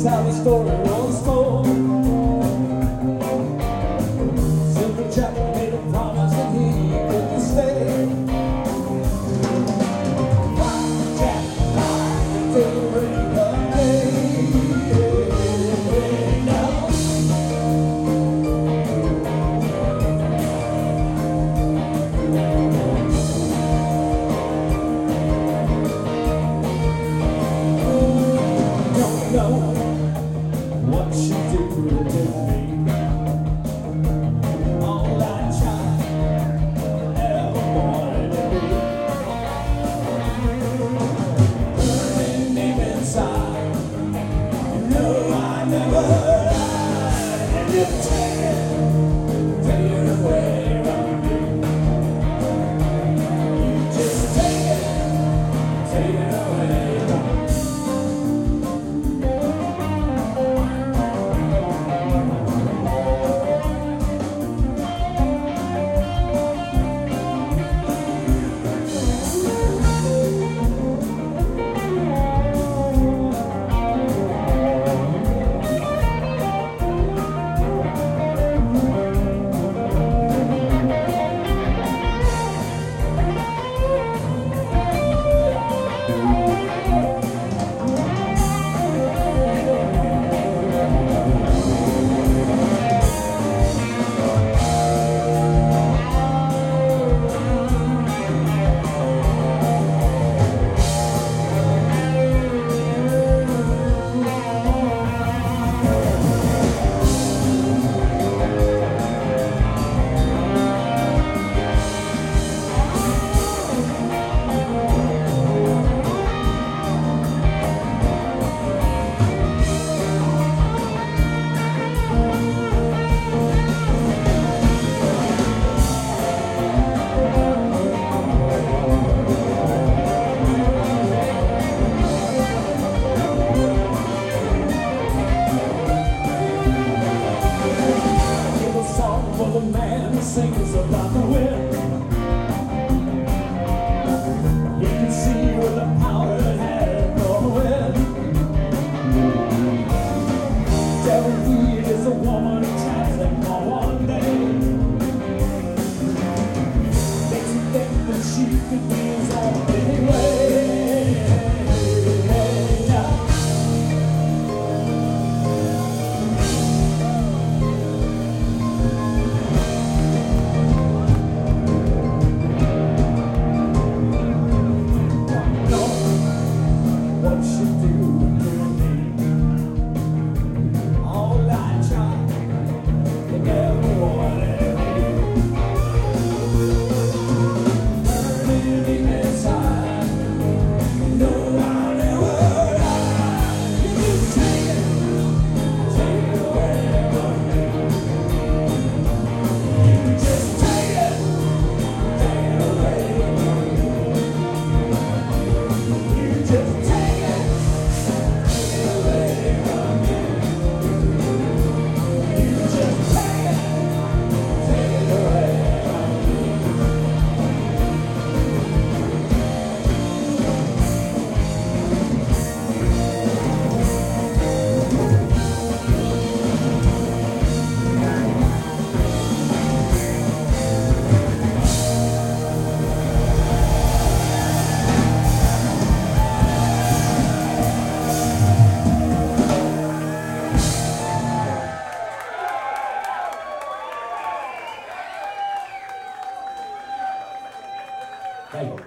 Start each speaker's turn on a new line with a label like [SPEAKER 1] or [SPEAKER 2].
[SPEAKER 1] is how the story was told. Silver Jack made a promise that he couldn't stay. Rock Jack lied until the break of day. Don't know what she did to me. All I tried ever wanted to be, burning deep inside. You know I never lied, and you take it away from me. You just take it away from me. For the man who sings about the wind, he can see with the power it had for the wind. Devil Eve is a woman who tries them for one day. Makes you think that she could be his own anyway. Thank you.